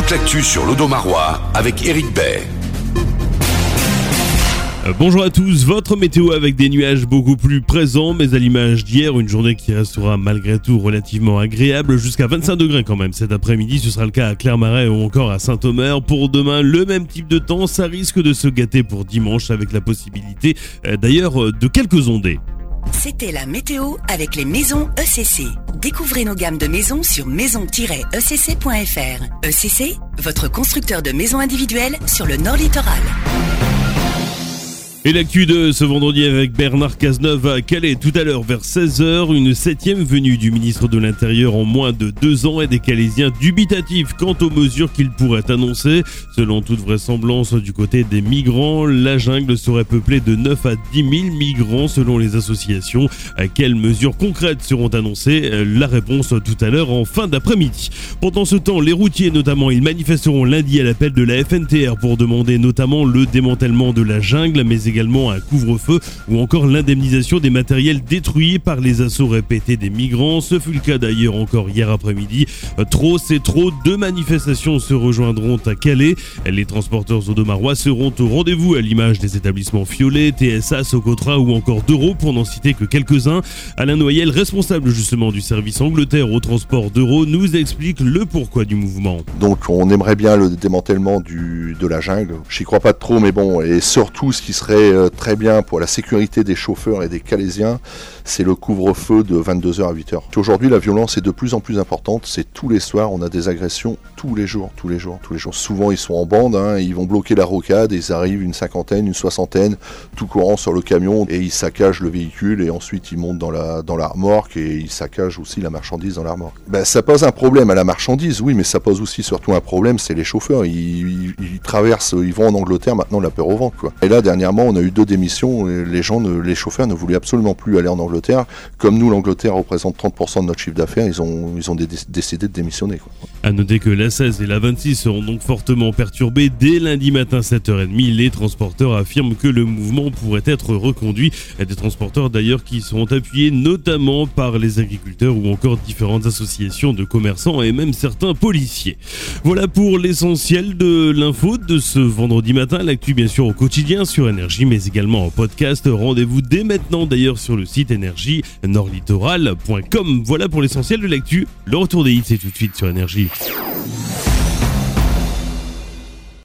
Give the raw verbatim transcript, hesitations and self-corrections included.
toute l'actu sur l'Audomarois avec Éric Bay. Bonjour à tous, votre météo avec des nuages beaucoup plus présents, mais à l'image d'hier, une journée qui restera malgré tout relativement agréable, jusqu'à vingt-cinq degrés quand même cet après-midi. Ce sera le cas à Clermarais ou encore à Saint-Omer. Pour demain, le même type de temps, ça risque de se gâter pour dimanche avec la possibilité d'ailleurs de quelques ondées. C'était la météo avec les maisons E C C. Découvrez nos gammes de maisons sur maison tiret e c c point f r. E C C, votre constructeur de maisons individuelles sur le Nord Littoral. Et l'actu de ce vendredi avec Bernard Cazeneuve à Calais. Tout à l'heure vers seize heures, une septième venue du ministre de l'Intérieur en moins de deux ans et des Calaisiens dubitatifs quant aux mesures qu'il pourrait annoncer. Selon toute vraisemblance du côté des migrants, la jungle serait peuplée de neuf à dix mille migrants selon les associations. Quelles mesures concrètes seront annoncées? La réponse tout à l'heure en fin d'après-midi. Pendant ce temps, les routiers notamment, ils manifesteront lundi à l'appel de la F N T R pour demander notamment le démantèlement de la jungle, mais également également un couvre-feu ou encore l'indemnisation des matériels détruits par les assauts répétés des migrants. Ce fut le cas d'ailleurs encore hier après-midi. Trop, c'est trop. Deux manifestations se rejoindront à Calais. Les transporteurs audomarois seront au rendez-vous à l'image des établissements Fiolet, T S A, Socotra ou encore d'Euro pour n'en citer que quelques-uns. Alain Noyel, responsable justement du service Angleterre au transport d'Euro, nous explique le pourquoi du mouvement. Donc on aimerait bien le démantèlement du, de la jungle. J'y crois pas trop, mais bon, et surtout ce qui serait très bien pour la sécurité des chauffeurs et des Calaisiens, c'est le couvre-feu de vingt-deux heures à huit heures. Aujourd'hui, la violence est de plus en plus importante. C'est tous les soirs, on a des agressions tous les jours, tous les jours, tous les jours. Souvent, ils sont en bande, hein, ils vont bloquer la rocade, et ils arrivent une cinquantaine, une soixantaine, tout courant sur le camion, et ils saccagent le véhicule, et ensuite ils montent dans la dans la remorque, et ils saccagent aussi la marchandise dans la remorque. Ben, ça pose un problème à la marchandise, oui, mais ça pose aussi surtout un problème, c'est les chauffeurs. Ils, ils, ils traversent, ils vont en Angleterre, maintenant la peur au ventre, quoi. Et là, dernièrement, on a eu deux démissions, et les gens, ne, les chauffeurs ne voulaient absolument plus aller en Angleterre. Comme nous, l'Angleterre représente trente pour cent de notre chiffre d'affaires, ils ont, ils ont dé- décidé de démissionner, quoi. À noter que la seize et la vingt-six seront donc fortement perturbées dès lundi matin sept heures trente. Les transporteurs affirment que le mouvement pourrait être reconduit. Des transporteurs d'ailleurs qui seront appuyés notamment par les agriculteurs ou encore différentes associations de commerçants et même certains policiers. Voilà pour l'essentiel de l'info de ce vendredi matin. L'actu bien sûr au quotidien sur Énergie, mais également en podcast. Rendez-vous dès maintenant d'ailleurs sur le site énergie nord littoral point com. Voilà pour l'essentiel de l'actu. Le retour des hits c'est tout de suite sur Énergie.